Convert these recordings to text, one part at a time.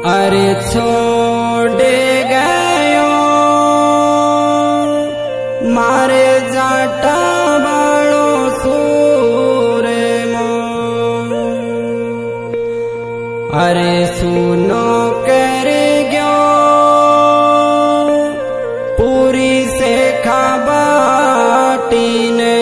अरे छोड़ गयो मारे जाटा बाळो सूरे मो। अरे सुनो कर गयो पूरी से खाबाटी ने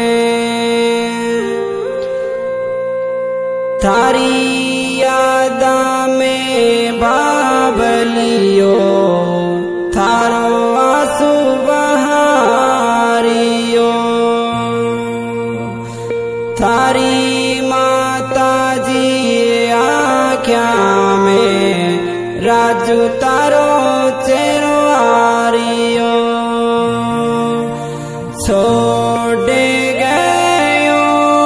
थारी यादा में बाबलियो थारो आंसू बहारियो। थारी माता जी आख्या में राजू तारो चेरो आरियो। छोड़ गयो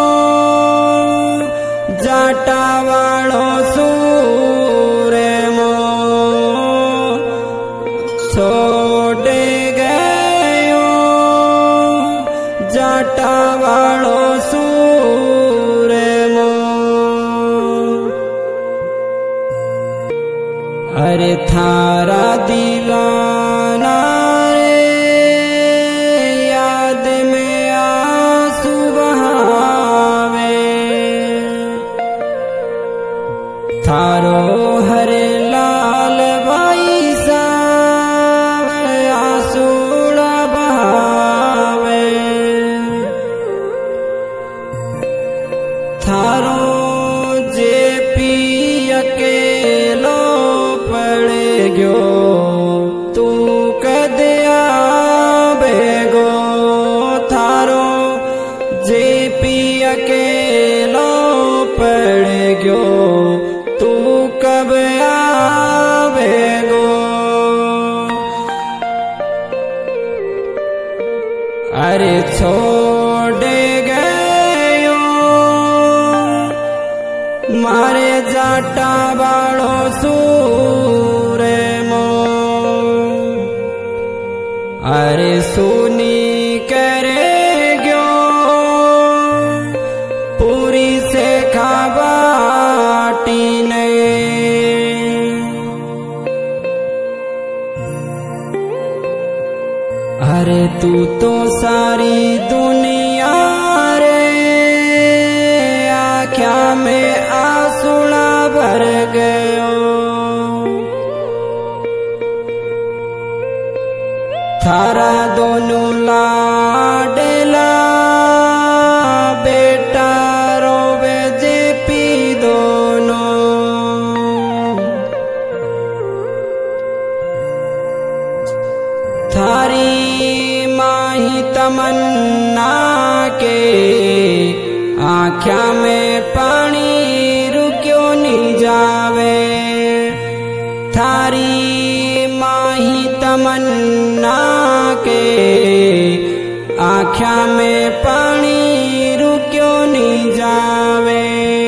जाटा वालो सूरे मो। छोड़ गयो जाटा वालो सूरे मो। अरे थारा दीवाना रे याद में आंसू बहावे। थारो हरे लाल भाई साव आंसूड़ा बहावे। थारो जे पी अकेलो पड़ गयो तू कद आवेगो। थारो जे पी अकेलो पड़ गयो तू कब आवेगो। अरे छोड़ गयो मारे जाटा बाळो सूरे मो। अरे सुनी करे गयो पूरी से खाबाटी ने। अरे तू तो सारी दुनिया रे आख्या में आंसुड़ा भर गयो। थारा दोनों लाडला बेटा रोवे जे पी दोनों। थारी माही तमन्ना के आख्या में पानी रुक्यो नहीं जावे। थारी माही तमन्ना के आख्या में पानी रुक्यो नहीं जावे।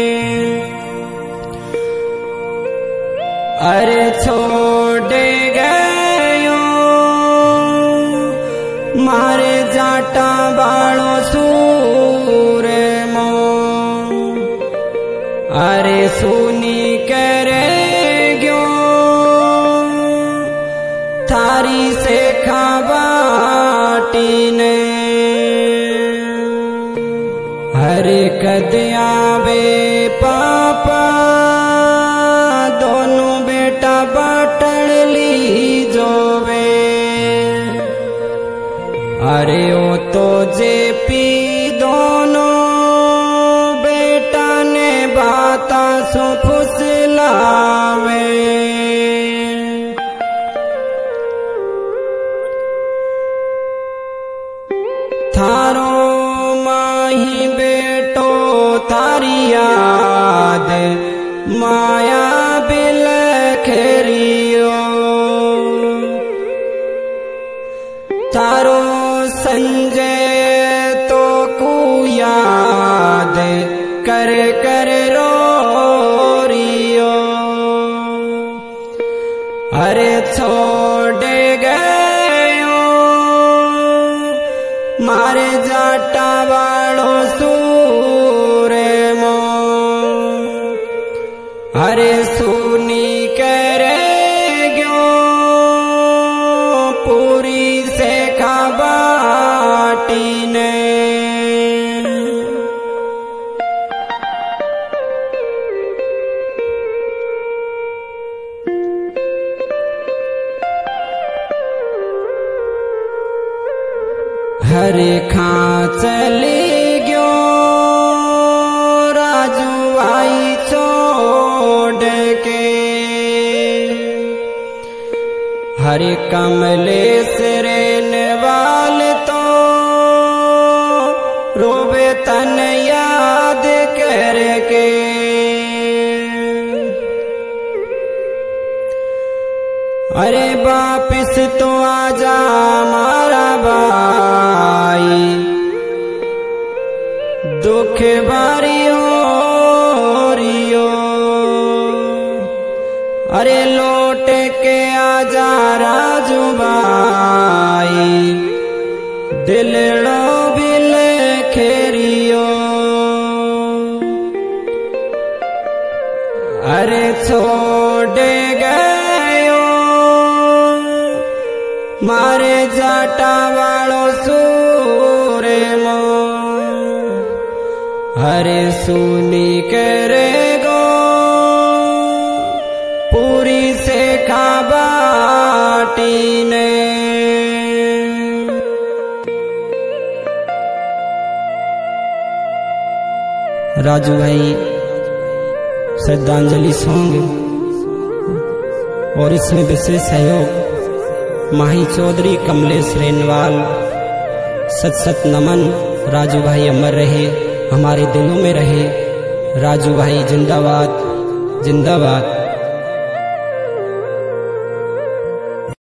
अरे छोड़ गयो मारे जाटा बाळो सूरे मो। अरे सुनी करे गयो थारी से खाबाटी ने। हरे कद आवे पापा दोनों बेटा बाटल ली जोवे। अरे ओ तो जे पी दोनों बेटा ने बाता सो फुसलावे। थारो माही बेटो थारी याद माया बिलखरियो। थारो संजय तो को याद कर कर रो रियो। अरे छोड़ गयो मारे जाटा बाळो सूरे मो। अरे सुनी कर हरे खां चली गयो राजू भाई छोड़ के। हरे कमलेश रेनवाल तो रोवे तन याद करके। अरे वापिस तो आजा मारा भाई, दुख बारी हो रियो। अरे लौट के आजा राजू भाई, दिलड़ो बिल खेरियो। अरे छोड़ गयो मारे जाटा वालो सूरे मो। हरे सुनी करेगो पूरी से खाबाटी ने। राजू भाई श्रद्धांजलि सॉन्ग और इसमें विशेष सहयोग माही चौधरी, कमलेश रेनवाल। सत सत नमन। राजू भाई अमर रहे, हमारे दिलों में रहे। राजू भाई जिंदाबाद जिंदाबाद।